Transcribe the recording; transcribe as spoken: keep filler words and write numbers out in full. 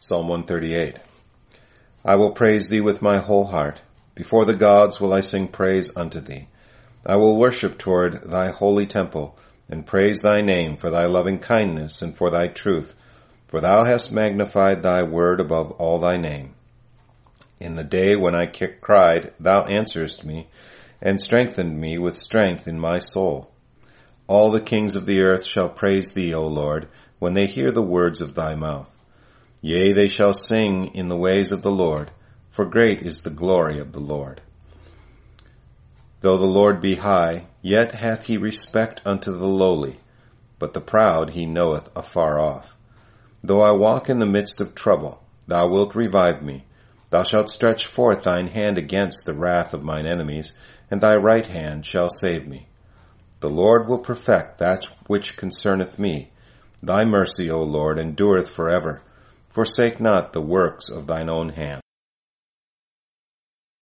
Psalm one thirty-eight. I will praise thee with my whole heart. Before the gods will I sing praise unto thee. I will worship toward thy holy temple, and praise thy name for thy loving kindness and for thy truth. For thou hast magnified thy word above all thy name. In the day when I cried, thou answerest me, and strengthened me with strength in my soul. All the kings of the earth shall praise thee, O Lord, when they hear the words of thy mouth. Yea, they shall sing in the ways of the Lord, for great is the glory of the Lord. Though the Lord be high, yet hath he respect unto the lowly, but the proud he knoweth afar off. Though I walk in the midst of trouble, thou wilt revive me. Thou shalt stretch forth thine hand against the wrath of mine enemies, and thy right hand shall save me. The Lord will perfect that which concerneth me. Thy mercy, O Lord, endureth forever. Forsake not the works of thine own hand.